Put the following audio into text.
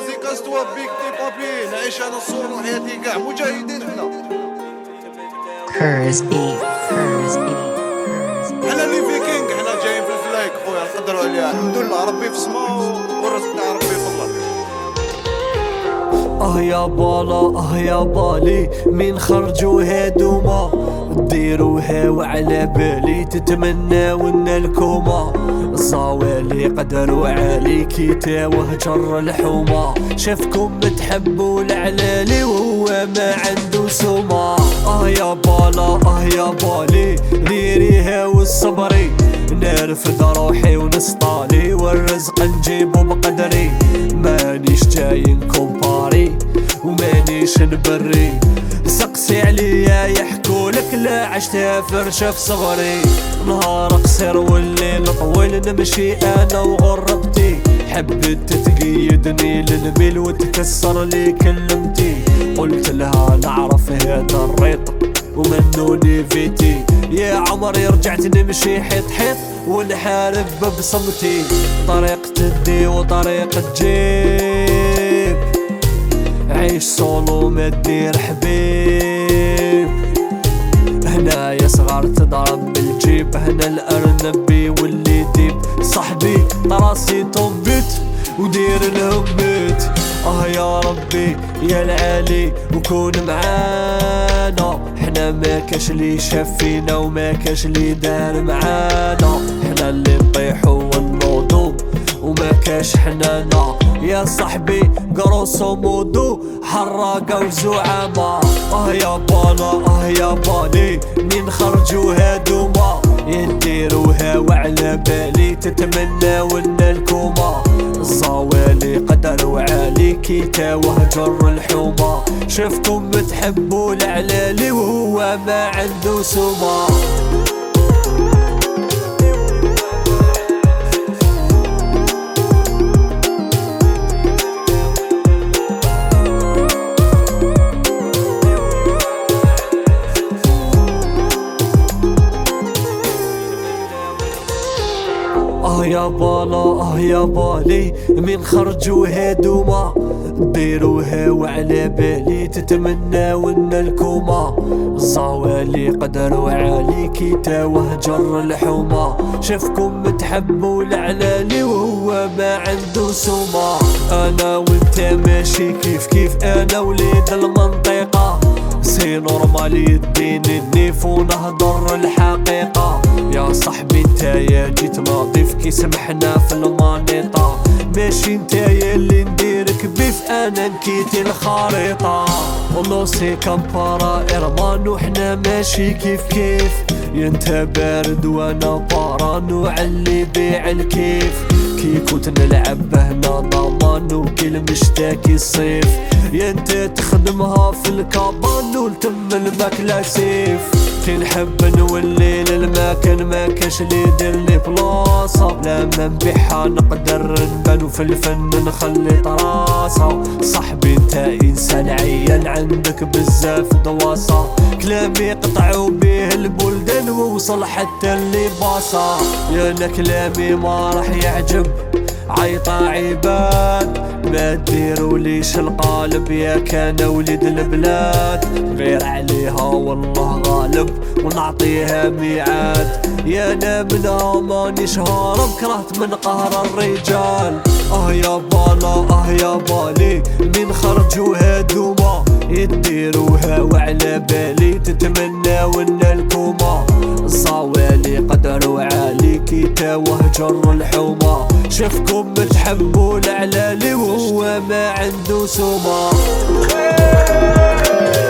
كاستوا بيك دي بابي نعيش انا الصورة حياتي كاع مجاهدين حنا. حنا لي فيكينغ حنا جايين في الفلايك خويا نقدروا عليها الحمد لله ربي في السما والرزق تاع ربي في الله. يا بالا يا بالي من خرجوا هادوما ديروها وعلى بالي تتمناو ان الكوما الصوالي قدروا عليكي تاوه جر الحومة شافكم تحبوا العلالي وهو ما عنده سومة. يا بالا يا بالي ديريها والصبري نرفد روحي ونسطالي والرزق نجيبو بقدري مانيش جاي نكومباري ومانيش نبري سقسي عليا يحكولك لا عشتها فرشة في صغري نهار قصير والليل طويل نمشي انا وغربتي حبت تقيدني للميل وتكسر لي كلمتي قلت لها نعرف هذا الريط ومنوني فيتي يا عمري رجعت نمشي حيط حيط ونحارب بصمتي طريق تدي وطريق تجيب عيش صولو ما تدير حبيب هنا يا صغار تضرب بالجيب هنا الارنبي واللي ديب صاحبي طراسي طبيت ودير الهبيت. يا ربي يا العالي وكون معانا حنا ما كاش لي شافينا وما كاش لي دار معانا حنا اللي نطيحو ونوضو وما كاش حنانا يا صاحبي قروسو مودو حراقة وزعامة. يا بالا يا بالي من خرجوا هادوما يديروها وعلى بالي تتمناو ان الكوما الصوالي قدروا عليكي تاوه جر الحومة شافكم تحبوا العلالي وهو ما عنده سومة. يا بالا يا بالي من خرجوا هادوما ديروها وعلى بالي تتمناو ان الكوما الصوالي قدروا عليكي تاوه جر الحومة شافكم تحبوا العلالي وهو ما عنده سومة. انا وانت ماشي كيف كيف انا وليد المنطقة سي نورمال يدين النيف ونهضر الحقيقة يا صاحبي نتايا جيت نضيف كي سمحنا في المانيطة ماشي نتايا اللي نديرك بيف انا نكيتي الخريطة ونوصي كمبارا ارمان وحنا ماشي كيف كيف ينت بارد وانا باران وعلي بيع الكيف كي كنت نلعب هنا ضمان وكل مشتاكي الصيف ينت تخدمها في الكابان ولتم الماكلة سيف كي نحب نولي للمكان ما كاش لي يدير لي بلاصة لا ما نبيعها نقدر نبان وفي الفن نخلي طراسة صاحبي انت انسان عيان عندك بزاف دواسة كلامي قطعوا بيه البلدان ووصل حتى اللي باصة يا انا كلامي ما راح يعجب عيطة عباد ما ديروا ليش القالب يا كان وليد البلاد غير عليها والله غالب ونعطيها ميعاد يا انا منها مانيش هارب كرهت من قهر الرجال. يا بالا يا بالي من خرجوا هادوما يديروها وعلى بالي تتمناو ان الكوما الصوالي قدروا عليكي تاوه جر الحومة شافكم تحبوا العلالي وهو ما عنده سومة.